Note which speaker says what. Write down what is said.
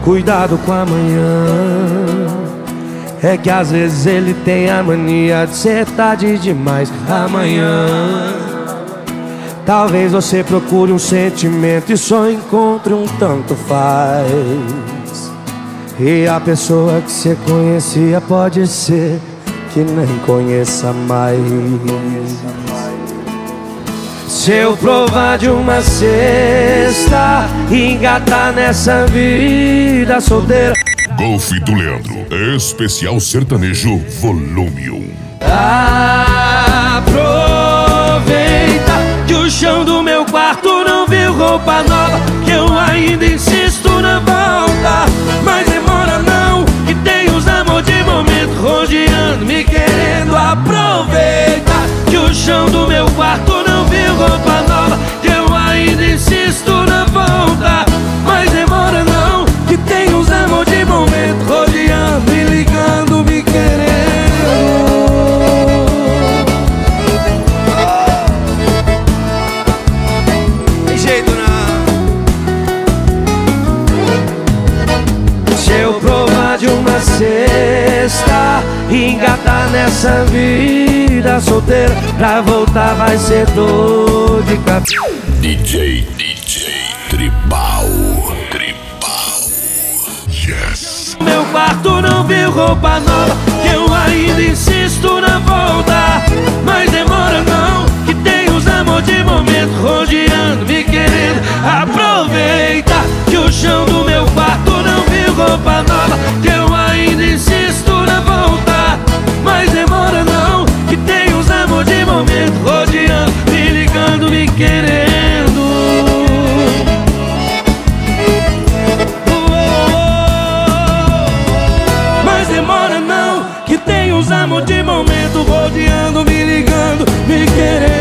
Speaker 1: cuidado com amanhã. É que às vezes ele tem a mania de ser tarde demais. Amanhã talvez você procure um sentimento e só encontre um tanto faz. E a pessoa que você conhecia pode ser que nem conheça mais. Se eu provar de uma cesta e engatar nessa vida solteira,
Speaker 2: Golfe do Leandro, especial sertanejo volume 1.
Speaker 1: Aproveita que o chão do meu quarto não viu roupa nova, que eu ainda insisto na volta. Mas demora não, que tem os amor de momento rodeando, me querendo. Aproveita que o chão do meu quarto não viu roupa nova, que eu ainda insisto na volta. Mas demora não, que tem os amor de momento rodeando, me ligando, me querendo. Tem jeito não. Se eu provar de uma cesta e engatar nessa vida solteira, pra voltar vai ser dor de cabeça.
Speaker 2: DJ Tribal. Yes.
Speaker 1: Meu quarto não viu roupa nova, que eu ainda insisto na volta. Mas demora não, que tem os amor de momento rodeando, me querendo. Aproveita que o chão do meu quarto não viu roupa nova, que eu ainda insisto na volta. Mas demora não, que tem os amor de momento rodeando, me ligando, me querendo. Demora não, que tem uns amor de momento rodeando, me ligando, me querendo.